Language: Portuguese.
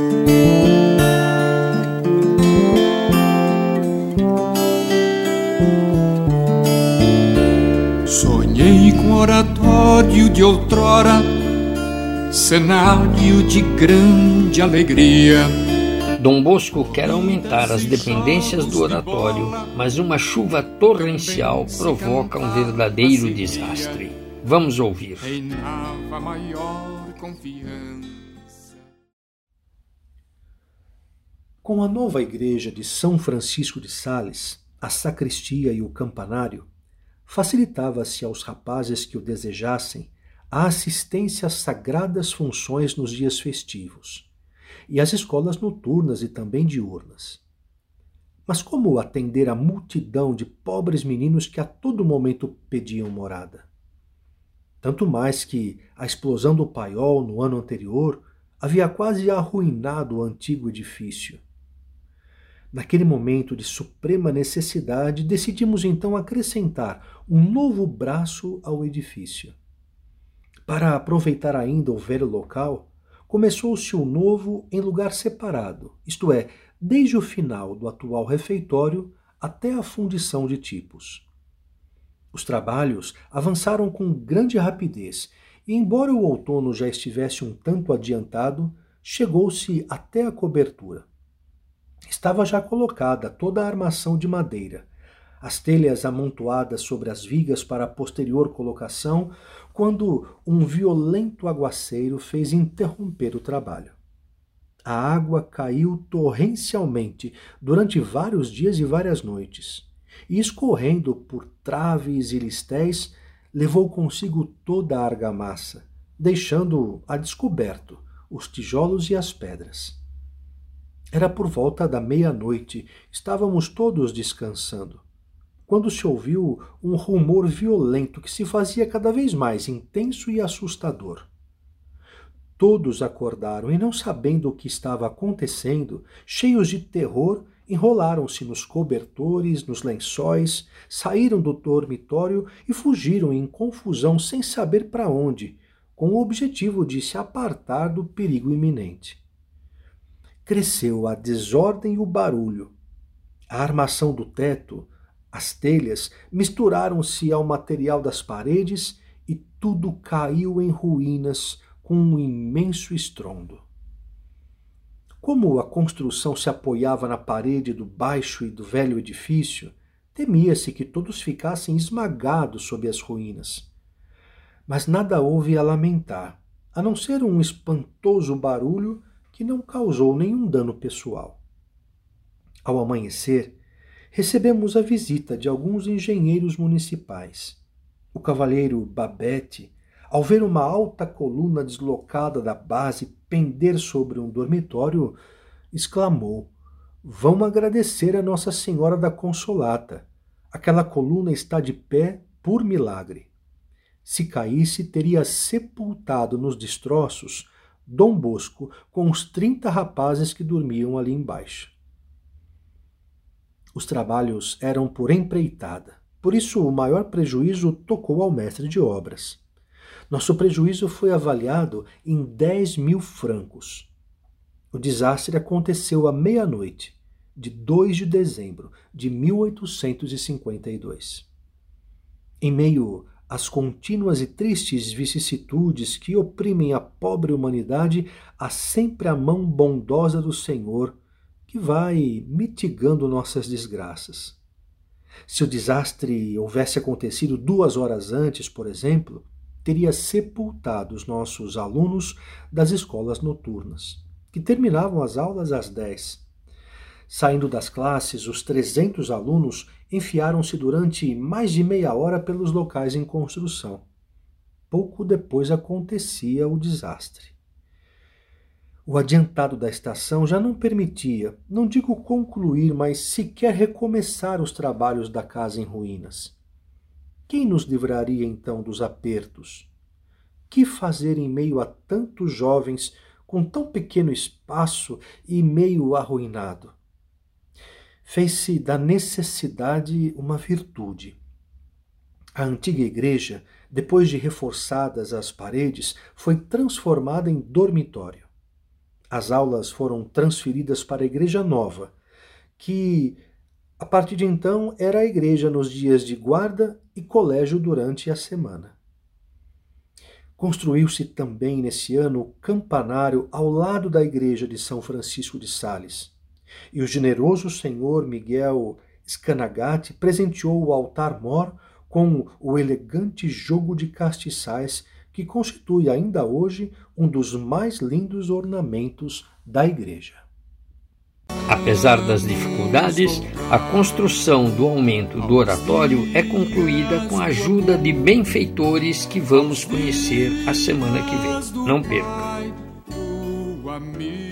Sonhei com oratório de outrora, cenário de grande alegria. Dom Bosco quer aumentar as dependências do oratório, mas uma chuva torrencial provoca um verdadeiro desastre. Vamos ouvir. Reinava maior confiança. Com a nova igreja de São Francisco de Sales, a sacristia e o campanário, facilitava-se aos rapazes que o desejassem a assistência às sagradas funções nos dias festivos e às escolas noturnas e também diurnas. Mas como atender a multidão de pobres meninos que a todo momento pediam morada? Tanto mais que a explosão do Paiol no ano anterior havia quase arruinado o antigo edifício. Naquele momento de suprema necessidade, decidimos então acrescentar um novo braço ao edifício. Para aproveitar ainda o velho local, começou-se o novo em lugar separado, isto é, desde o final do atual refeitório até a fundição de tipos. Os trabalhos avançaram com grande rapidez e, embora o outono já estivesse um tanto adiantado, chegou-se até a cobertura. Estava já colocada toda a armação de madeira, as telhas amontoadas sobre as vigas para a posterior colocação, quando um violento aguaceiro fez interromper o trabalho. A água caiu torrencialmente durante vários dias e várias noites, e escorrendo por traves e listéis, levou consigo toda a argamassa, deixando a descoberto os tijolos e as pedras. Era por volta da meia-noite, estávamos todos descansando, quando se ouviu um rumor violento que se fazia cada vez mais intenso e assustador. Todos acordaram e, não sabendo o que estava acontecendo, cheios de terror, enrolaram-se nos cobertores, nos lençóis, saíram do dormitório e fugiram em confusão sem saber para onde, com o objetivo de se apartar do perigo iminente. Cresceu a desordem e o barulho. A armação do teto, as telhas, misturaram-se ao material das paredes e tudo caiu em ruínas com um imenso estrondo. Como a construção se apoiava na parede do baixo e do velho edifício, temia-se que todos ficassem esmagados sob as ruínas. Mas nada houve a lamentar, a não ser um espantoso barulho que não causou nenhum dano pessoal. Ao amanhecer, recebemos a visita de alguns engenheiros municipais. O cavalheiro Babete, ao ver uma alta coluna deslocada da base pender sobre um dormitório, exclamou: "Vão agradecer a Nossa Senhora da Consolata. Aquela coluna está de pé por milagre. Se caísse, teria sepultado nos destroços Dom Bosco com os 30 rapazes que dormiam ali embaixo." Os trabalhos eram por empreitada, por isso o maior prejuízo tocou ao mestre de obras. Nosso prejuízo foi avaliado em 10.000 francos. O desastre aconteceu à meia-noite, de 2 de dezembro de 1852. Em meio às contínuas e tristes vicissitudes que oprimem a pobre humanidade, há sempre a mão bondosa do Senhor que vai mitigando nossas desgraças. Se o desastre houvesse acontecido 2 horas antes, por exemplo, teria sepultado os nossos alunos das escolas noturnas, que terminavam as aulas às 10. Saindo das classes, os 300 alunos enfiaram-se durante mais de meia hora pelos locais em construção. Pouco depois acontecia o desastre. O adiantado da estação já não permitia, não digo concluir, mas sequer recomeçar os trabalhos da casa em ruínas. Quem nos livraria então dos apertos? Que fazer em meio a tantos jovens com tão pequeno espaço e meio arruinado? Fez-se da necessidade uma virtude. A antiga igreja, depois de reforçadas as paredes, foi transformada em dormitório. as aulas foram transferidas para a igreja nova, que, a partir de então, era a igreja nos dias de guarda e colégio durante a semana. Construiu-se também nesse ano o campanário ao lado da igreja de São Francisco de Sales, e o generoso senhor Miguel Scanagati presenteou o altar-mor com o elegante jogo de castiçais que constitui ainda hoje um dos mais lindos ornamentos da igreja. Apesar das dificuldades, a construção do aumento do oratório é concluída com a ajuda de benfeitores que vamos conhecer a semana que vem. Não perca!